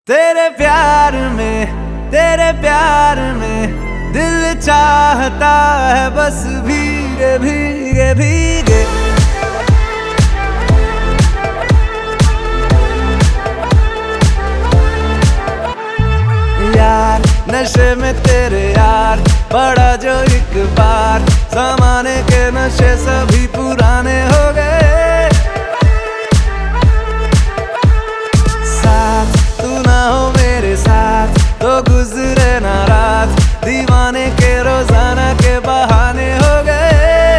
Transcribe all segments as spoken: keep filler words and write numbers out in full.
तेरे प्यार में, तेरे प्यार में दिल चाहता है बस भीगे भीगे भीगे। यार नशे में तेरे यार बड़ा जो एक बार, जमाने के नशे सभी पुराने हो गए। साथ तू ना हो मेरे साथ तो गुजरे ना रात, दीवाने के रोजाना के बहाने हो गए।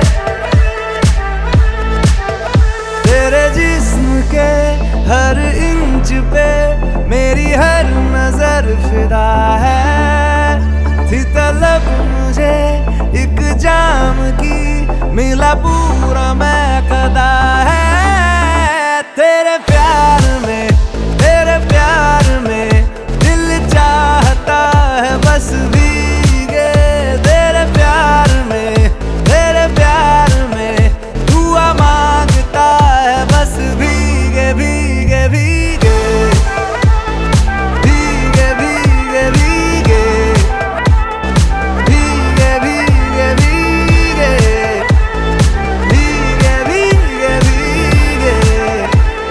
तेरे जिस्म के हर इंच पे मेरी हर नजर फिदा है। थी तलब मुझे एक जाम की, मिला पूरा मैं कदा है। तेरे प्यार में, तेरे प्यार में दिल चाहता है बस भीगे। तेरे प्यार में, तेरे प्यार में दुआ मांगता है बस भीगे भीगे भीगे भीगे भीगे भीगे भीगे भीगे भीगे भीगे भीगे भीगे।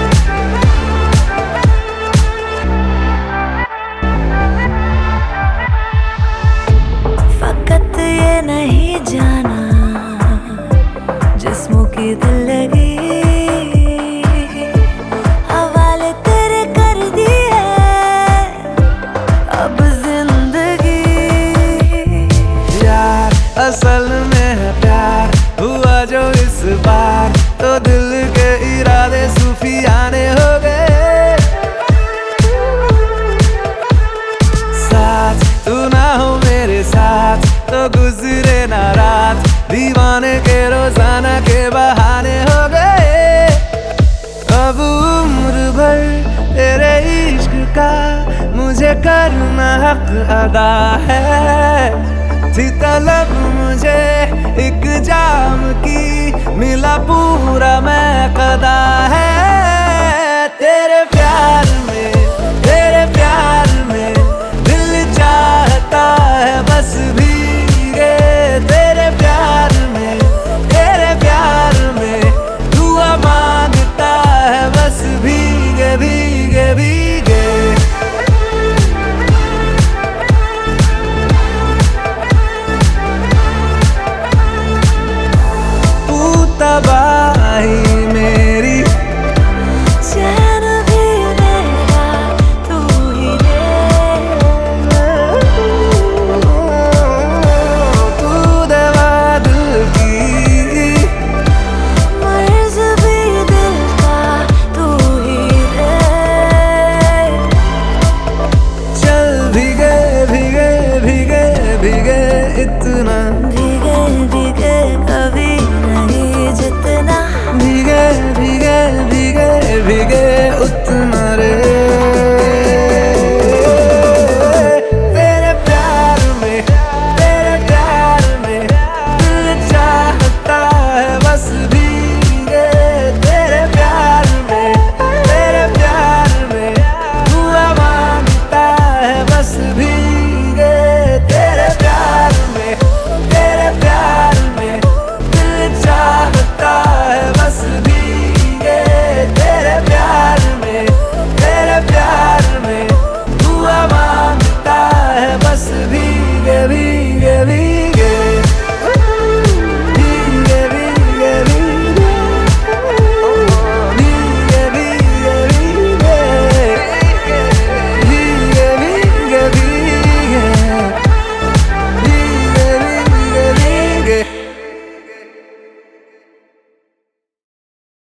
फकत ये नहीं जाना जिस्मों की दिल लगी, हवाले तेरे कर दी है अब जिंदगी। यार असल में है प्यार हुआ जो इस बार, तो दिल के इरादे सूफियाने हो गए। साथ तू ना हो मेरे साथ तो गुजरे ना रात, दीवाने के रोजाना के बहाने हो गए। अब उम्र भर तेरे इश्क का मुझे करना हक अदा है। थी तलब मुझे एक जाम की, मिला पूरा मैं कदा है। तेरे प्यार में